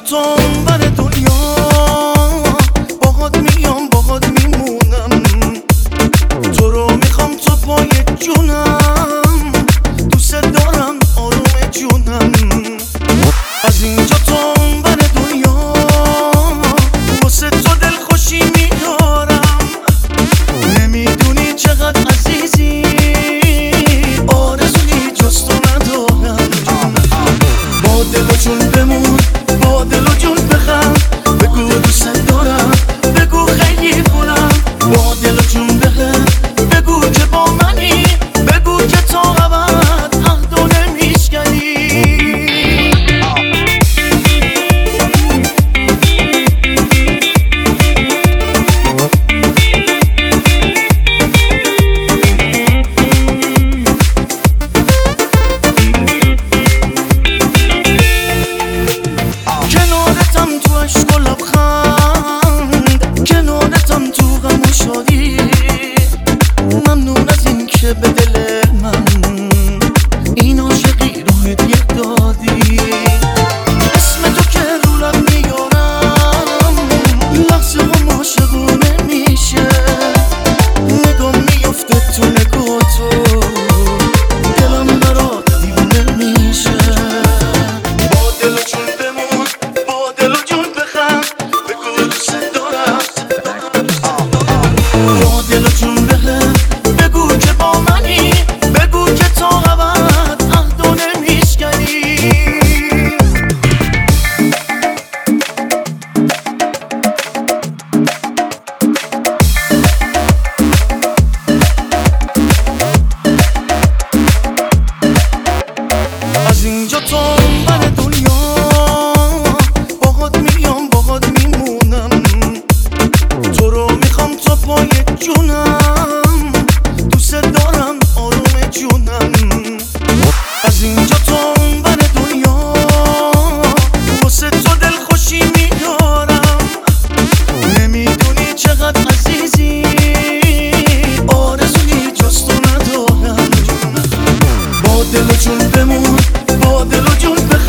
تو بر دنیا باهات میام باهات میمونم، تو رو میخوام تا پای جونم، دوست دارم آروم جونم. از اینجا تا بر دنیا واسه تو دلخوشی میارم، نمیدونی چقدر عزیزی، آرزویی جز تو ندارم. با دل و جون بمون، با دل و جون بخند، بگو دوست دارم، بگو خیلی خونم. با دل و جون بخند، بگو که با منی، بگو که تا ابد عهدو نمیشکنی. کنارتم تو عشق و لبخند، کنارتم تو غم و شادی. ممنون از این که به دل من این عاشقی رو هدیه دادی. اسم تو که رو لب میارم، لحظه هم عاشقونه میشه. نگام میفته تو نگاه تو، دلم برات دیوونه میشه. با دل و جون بمون، با دل و جون بخند، بگو دوست دارم. با دل و جون بخند، بگو که با منی، بگو که تا ابد عهدو نمیشکنی. از اینجا تا بر دنیا باهات میام باهات میمونم، تو رو میخوام تا پای جونم، دوست دارم آروم جونم. از اینجا تا بر دنیا واسه تو دلخوشی میارم، نمیدونی چقدر عزیزی، آرزویی جز تو ندارم. با دل و جون بمون، با دل و جون بخند،